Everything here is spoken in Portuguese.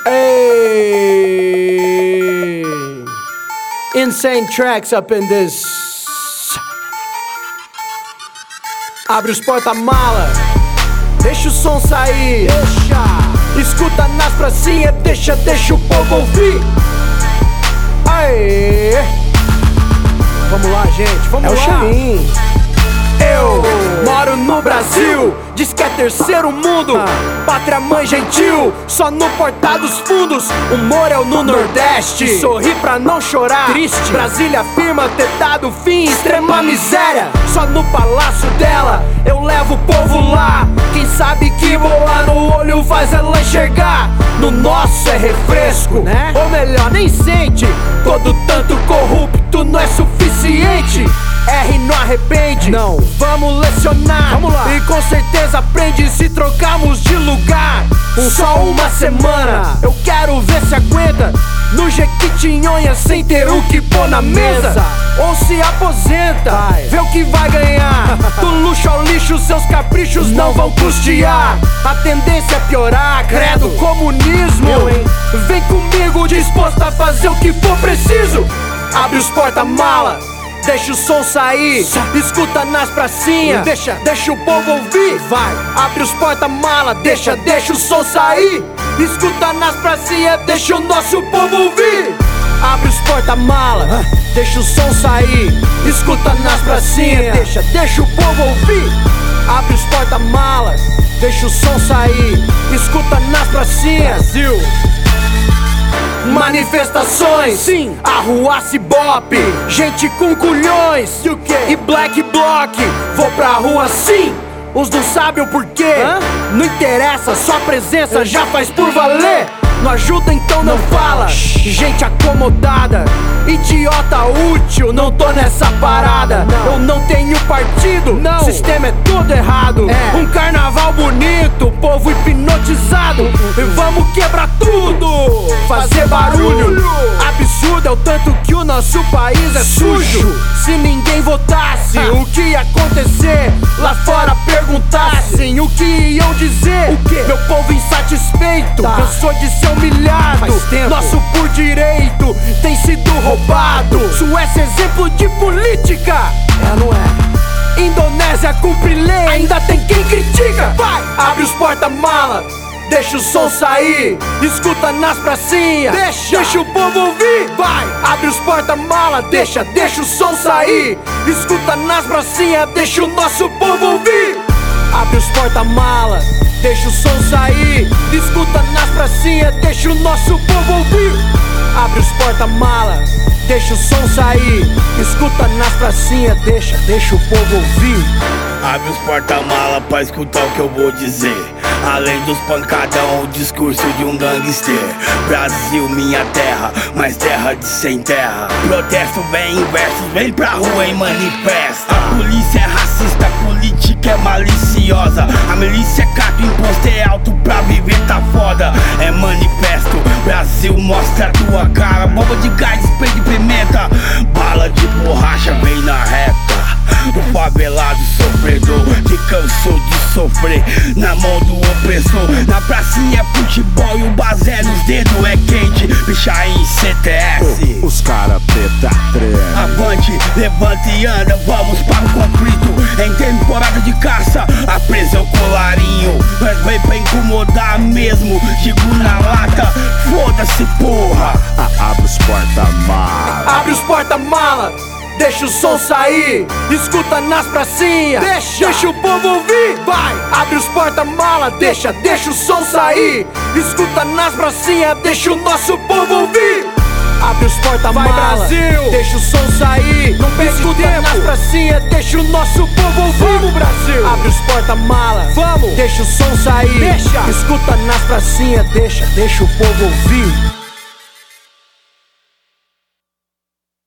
Hey, insane tracks up in this. Abre os porta-mala, deixa o som sair, escuta nas pracinhas, deixa o povo ouvir. Aê, vamos lá, gente, vamos lá. É o Xamim. Eu moro no Brasil, diz que é terceiro mundo, pátria mãe gentil, só no Porta dos Fundos. Humor é o no Nordeste, sorri pra não chorar. Triste, Brasília afirma ter dado fim, extrema miséria. Só no palácio dela, eu levo o povo lá. Quem sabe que bolar no olho faz ela enxergar. No nosso é refresco, né? Ou melhor, nem sente. Todo tanto corrupto não é suficiente. R não arrepende, não, vamos lecionar. Vamos lá. E com certeza aprende se trocarmos de lugar. Só uma semana, eu quero ver se aguenta no Jequitinhonha sem ter o que pôr na mesa. Ou se aposenta, vê o que vai ganhar. Do luxo ao lixo, seus caprichos não vão custear. A tendência é piorar, credo, comunismo. Vem comigo disposto a fazer o que for preciso. Abre os porta-mala, deixa o som sair, escuta nas pracinhas, deixa o povo ouvir. Vai, abre os porta-mala, deixa o som sair, escuta nas pracinhas, deixa o nosso povo ouvir. Abre os porta-mala, deixa o som sair, escuta nas pracinhas, deixa o povo ouvir. Abre os porta-malas, deixa o som sair, escuta nas pracinhas. Brasil. Manifestações, sim, arruaça e bop, gente com culhões e black bloc. Vou pra rua sim, uns não sabem o porquê. Não interessa, só a presença já faz por valer. Não ajuda então não fala, gente acomodada, idiota útil, não tô nessa parada. Eu não tenho partido, o sistema é todo errado. Um carnaval bonito, povo hipnotizado. E vamos quebrar tudo, fazer barulho. Absurdo é o tanto que o nosso país é sujo. Se ninguém votasse, o que ia acontecer? Lá fora perguntassem o que iam dizer. Meu povo insatisfeito, cansou de ser humilhado. Nosso por direito tem sido roubado. Suécia é exemplo de política, não é? Indonésia cumpre lei, ainda tem quem critica. Vai, abre os porta-mala, deixa o som sair, escuta nas pracinhas, deixa o povo ouvir. Vai, abre os porta-mala, deixa o som sair, escuta nas pracinhas, deixa o nosso povo ouvir. Abre os porta-mala, deixa o som sair, escuta nas pracinhas, deixa o nosso povo ouvir. Abre os porta-mala, deixa o som sair, escuta nas pracinhas, deixa o povo ouvir. Abre os porta-mala pra escutar o que eu vou dizer. Além dos pancadão, o discurso de um gangster. Brasil, minha terra, mas terra de sem terra. Protesto vem em versos, vem pra rua e manifesta. A polícia é racista, a política é maliciosa. A milícia é cato, imposto é alto, pra viver tá foda. É manifesto, Brasil mostra a tua cara. Bomba de gás, spray de pimenta, bala de borracha vem na reta. O favelado sofredor que cansou de sofrer na mão do opressor. Na pracinha é futebol e o bazé nos dedos é quente. Bicha em CTS, os cara preta trema. Avante, levanta e anda, vamos para o conflito. Em temporada de caça, a presa é o colarinho. Nós vem pra incomodar mesmo, digo na lata, foda-se porra. Abre os porta-mala, abre os porta-mala, deixa o som sair, escuta nas pracinhas, deixa o povo ouvir. Vai, abre os porta-mala, deixa o som sair, escuta nas pracinhas, deixa o nosso povo ouvir. Abre os porta-mala, deixa o som sair, não escuta nas pracinhas, deixa o nosso povo ouvir. Vamos, Brasil! Abre os porta-mala, vamos, deixa o som sair, escuta nas pracinhas, deixa o povo ouvir.